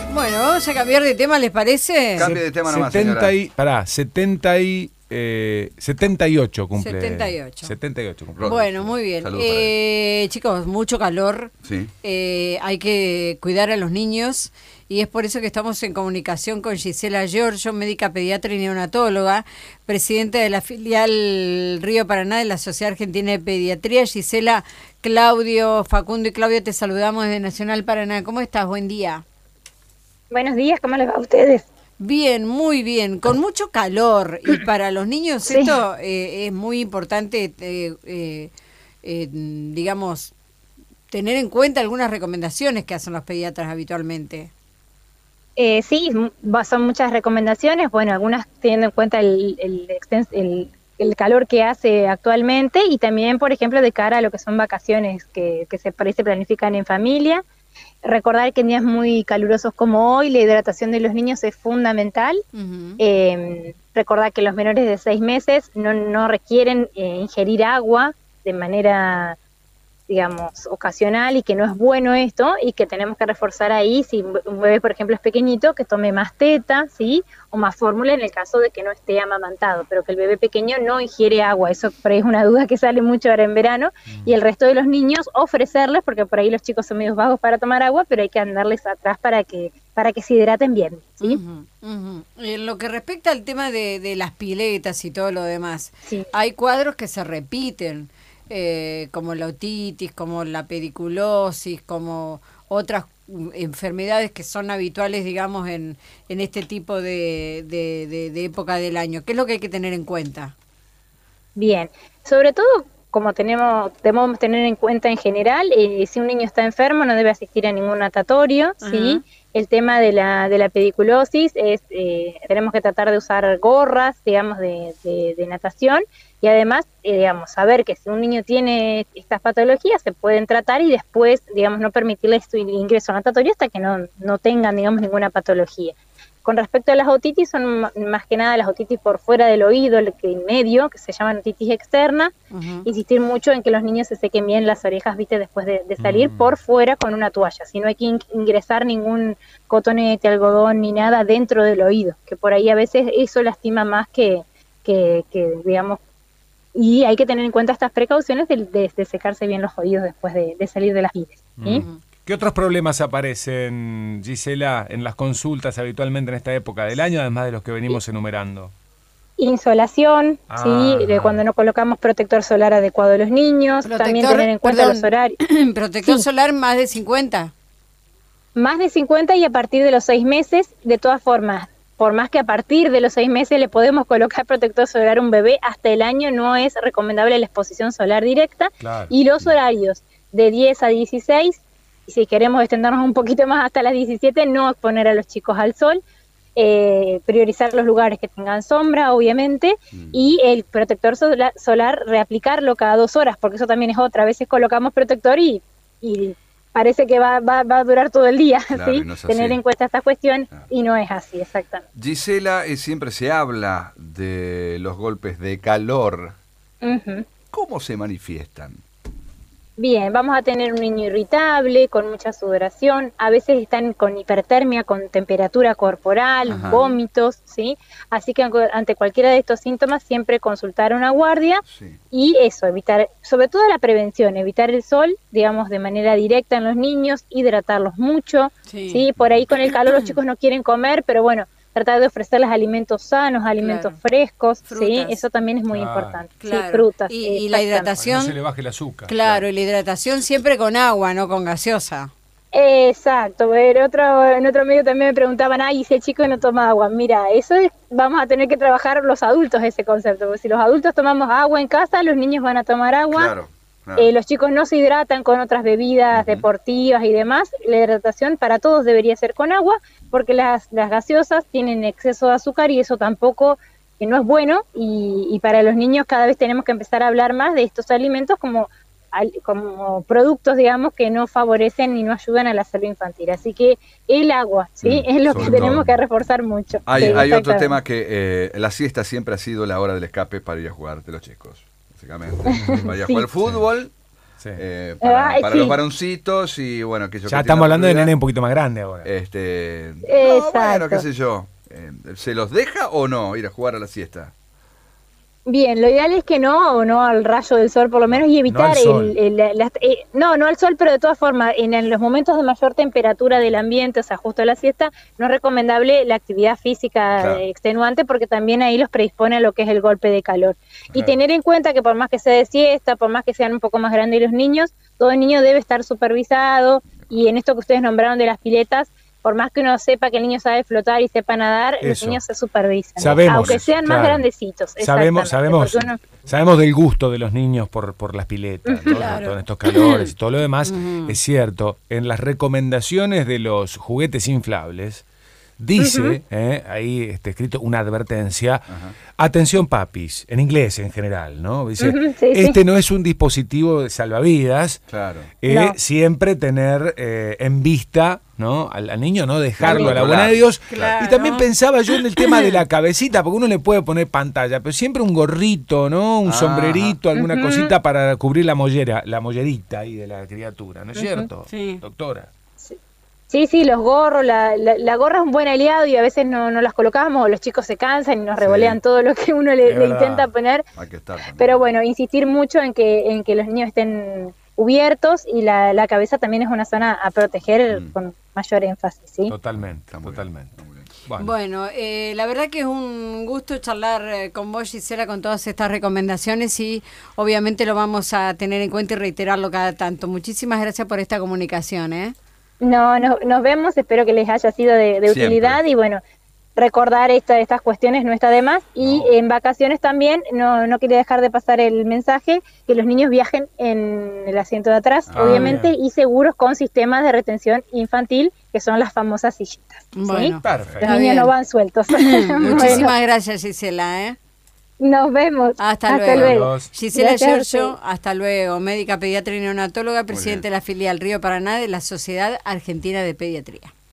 Bueno, vamos a cambiar de tema, ¿les parece? Cambie de tema nomás, 78 cumple. 78. 78 cumple. Bueno, muy bien. Chicos, mucho calor. Sí. Hay que cuidar a los niños y es por eso que estamos en comunicación con Gisela Giorgio, médica pediatra y neonatóloga, presidenta de la filial Río Paraná de la Sociedad Argentina de Pediatría. Gisela, Claudio, Facundo y Claudia, te saludamos desde Nacional Paraná. ¿Cómo estás? Buen día. Buenos días, ¿cómo les va a ustedes? Bien, muy bien, con mucho calor y para los niños Sí. esto es muy importante, digamos, tener en cuenta algunas recomendaciones que hacen los pediatras habitualmente. Sí, son muchas recomendaciones, bueno, algunas teniendo en cuenta el calor que hace actualmente y también, por ejemplo, de cara a lo que son vacaciones que se planifican en familia. Recordar que en días muy calurosos como hoy, la hidratación de los niños es fundamental. Uh-huh. Recordar que los menores de 6 meses no requieren ingerir agua de manera, digamos, ocasional y que no es bueno esto y que tenemos que reforzar ahí, si un bebé, por ejemplo, es pequeñito, que tome más teta, ¿sí? O más fórmula en el caso de que no esté amamantado, pero que el bebé pequeño no ingiere agua, eso por ahí es una duda que sale mucho ahora en verano, y el resto de los niños ofrecerles, porque por ahí los chicos son medios vagos para tomar agua, pero hay que andarles atrás para que se hidraten bien, ¿sí? Uh-huh, uh-huh. En lo que respecta al tema de las piletas y todo lo demás, Sí. hay cuadros que se repiten, como la otitis, como la pediculosis, como otras enfermedades que son habituales, digamos, en este tipo de época del año. ¿Qué es lo que hay que tener en cuenta? Bien, sobre todo, como debemos tener en cuenta en general, si un niño está enfermo no debe asistir a ningún natatorio, ¿sí? Ajá. El tema de la pediculosis es, tenemos que tratar de usar gorras, digamos, de natación, y además, digamos, saber que si un niño tiene estas patologías se pueden tratar y después, digamos, no permitirle su ingreso a natatorio hasta que no tengan, digamos, ninguna patología. Con respecto a las otitis, son más que nada las otitis por fuera del oído, el que en medio, que se llaman otitis externa. Uh-huh. Insistir mucho en que los niños se sequen bien las orejas, viste, después de salir por fuera con una toalla. Si no hay que ingresar ningún cotonete, algodón ni nada dentro del oído, que por ahí a veces eso lastima más que digamos, y hay que tener en cuenta estas precauciones de secarse bien los oídos después de salir de las vides, ¿sí? Uh-huh. ¿Qué otros problemas aparecen, Gisela, en las consultas habitualmente en esta época del año, además de los que venimos enumerando? Insolación, ¿sí? Cuando no colocamos protector solar adecuado a los niños, también tener en cuenta los horarios. Protector Sí. solar más de 50. Más de 50 y a partir de los 6 meses, de todas formas, por más que a partir de los 6 meses le podemos colocar protector solar a un bebé, hasta el año no es recomendable la exposición solar directa. Claro. Y los horarios de 10 a 16, y si queremos extendernos un poquito más hasta las 17, no exponer a los chicos al sol, priorizar los lugares que tengan sombra, obviamente, y el protector solar reaplicarlo cada 2 horas, porque eso también es otra. A veces colocamos protector y parece que va a durar todo el día, Claro, ¿sí? no es Tener así. en cuenta esta cuestión, Claro. y no es así, exactamente. Gisela, siempre se habla de los golpes de calor. Ujú. ¿Cómo se manifiestan? Bien, vamos a tener un niño irritable, con mucha sudoración, a veces están con hipertermia, con temperatura corporal, Ajá. vómitos, ¿sí? Así que ante cualquiera de estos síntomas siempre consultar a una guardia Sí. y eso, evitar, sobre todo la prevención, evitar el sol, digamos, de manera directa en los niños, hidratarlos mucho, Sí. ¿sí? Por ahí con el calor los chicos no quieren comer, pero bueno, tratar de ofrecerles alimentos sanos, alimentos Claro. frescos, ¿sí? Frutas. Eso también es muy Claro. importante. Claro. Sí, frutas. Y la exactamente. hidratación. Para que no se le baje el azúcar. Claro, y la hidratación siempre con agua, no con gaseosa. Exacto, en otro medio también me preguntaban, ay, ¿y si el chico no toma agua? Mira, vamos a tener que trabajar los adultos ese concepto, porque si los adultos tomamos agua en casa, los niños van a tomar agua, Claro, claro. los chicos no se hidratan con otras bebidas deportivas y demás, la hidratación para todos debería ser con agua, porque las gaseosas tienen exceso de azúcar y eso tampoco, no es bueno, y para los niños cada vez tenemos que empezar a hablar más de estos alimentos como productos, digamos, que no favorecen ni no ayudan a la salud infantil. Así que el agua, ¿sí? Es lo que sobre tenemos todo. que reforzar mucho. Hay Sí, otro exactamente. tema que la siesta siempre ha sido la hora del escape para ir a jugar de los chicos, básicamente. Para ir a Sí. jugar fútbol, Sí. Para sí. los varoncitos y bueno, aquellos que Ya tienen estamos la hablando de oportunidad. nene un poquito más grande ahora. No, Exacto. bueno, qué sé yo. ¿Se los deja o no ir a jugar a la siesta? Bien, lo ideal es que no, o no al rayo del sol por lo menos, y evitar al sol. no al sol, pero de todas formas, en los momentos de mayor temperatura del ambiente, o sea, justo a la siesta, no es recomendable la actividad física Claro. extenuante, porque también ahí los predispone a lo que es el golpe de calor. Y Claro. tener en cuenta que por más que sea de siesta, por más que sean un poco más grandes los niños, todo niño debe estar supervisado, y en esto que ustedes nombraron de las piletas, por más que uno sepa que el niño sabe flotar y sepa nadar, los Eso. niños se supervisan. Sabemos, aunque sean más claro. grandecitos. Sabemos, exactamente, porque uno- sabemos del gusto de los niños por las piletas, ¿no? Claro. Con estos calores y todo lo demás. Es cierto, en las recomendaciones de los juguetes inflables, dice, ahí escrito una advertencia, atención papis, en inglés en general, ¿no? Dice, Sí, este no es un dispositivo de salvavidas, Claro. No. siempre tener en vista, ¿no? Al niño no dejarlo a la Claro. buena de Dios. Claro. Y también pensaba yo en el tema de la cabecita, porque uno le puede poner pantalla, pero siempre un gorrito, ¿no? Un Ajá. sombrerito, alguna cosita para cubrir la mollerita ahí de la criatura, ¿no es cierto, Sí. doctora? Sí, los gorros, la gorra es un buen aliado y a veces no las colocamos, o los chicos se cansan y nos Sí. revolean todo lo que uno Es le verdad. intenta poner. Hay que estar también. Pero bueno, insistir mucho en que los niños estén cubiertos, y la cabeza también es una zona a proteger con mayor énfasis, ¿sí? Totalmente, Está muy totalmente. bien, está muy bien. Bueno, la verdad que es un gusto charlar con vos, Gisela, con todas estas recomendaciones, y obviamente lo vamos a tener en cuenta y reiterarlo cada tanto. Muchísimas gracias por esta comunicación, ¿eh? Nos vemos, espero que les haya sido de Siempre. utilidad, y bueno, recordar estas cuestiones no está de más, y No. en vacaciones también no quería dejar de pasar el mensaje que los niños viajen en el asiento de atrás, Ah, obviamente, bien. y seguros con sistemas de retención infantil, que son las famosas sillitas. ¿sí? Bueno, Perfecto. Los está niños bien. no van sueltos. Muchísimas Bueno, gracias, Gisela, ¿eh? nos vemos. Hasta luego. Adiós. Gisela Gracias a Giorgio, ustedes. hasta luego, médica pediatra y neonatóloga, presidente de la filial Río Paraná de la Sociedad Argentina de Pediatría.